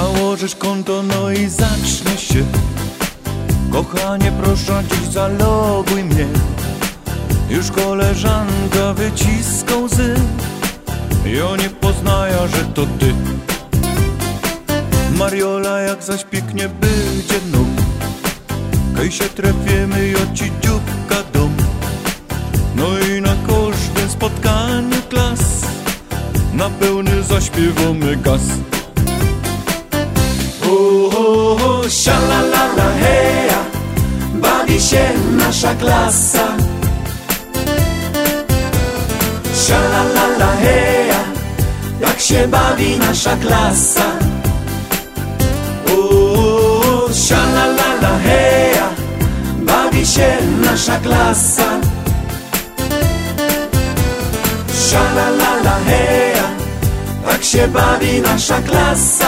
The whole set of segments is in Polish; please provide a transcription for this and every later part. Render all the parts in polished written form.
Założysz konto, no i zacznie się. Kochanie, proszę, dziś zaloguj mnie. Już koleżanka wyciska łzy i oni poznają, że to ty. Mariola, jak zaś pięknie będzie nóg, kaj się trafimy i od ci dzióbka dom. No i na każdym spotkaniu klas na pełny zaśpiewamy gaz. Szalalala heja, bawi się nasza klasa. Szalalala heja, jak się bawi nasza klasa. Szalalala heja, bawi się nasza klasa. Szalalala heja, jak się bawi nasza klasa.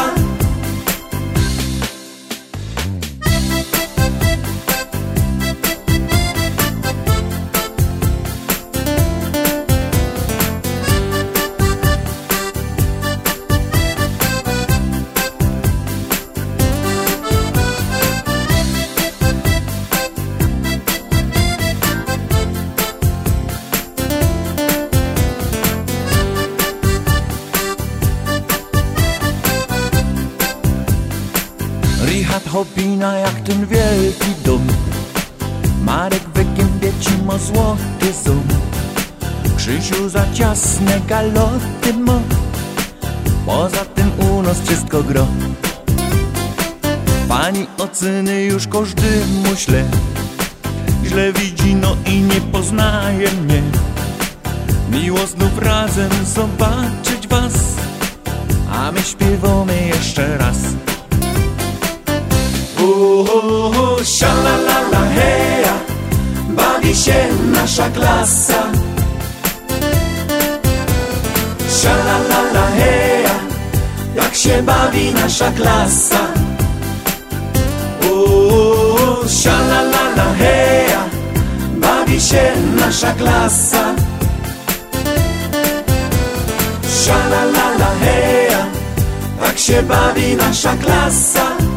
Richard Hopina jak ten wielki dom. Marek Wygębieci ma złoty ząb. Krzysiu za ciasne galoty ma. Poza tym u nas wszystko gro. Pani oceny już każdy mu źle widzi, no i nie poznaje mnie. Miło znów razem zobaczyć was, a my śpiewamy jeszcze raz. Szalalala heja, bawi się nasza klasa. Szalalala heja, jak się bawi nasza klasa. Szalalala heja, bawi się nasza klasa. Szalalala heja, jak się bawi nasza klasa.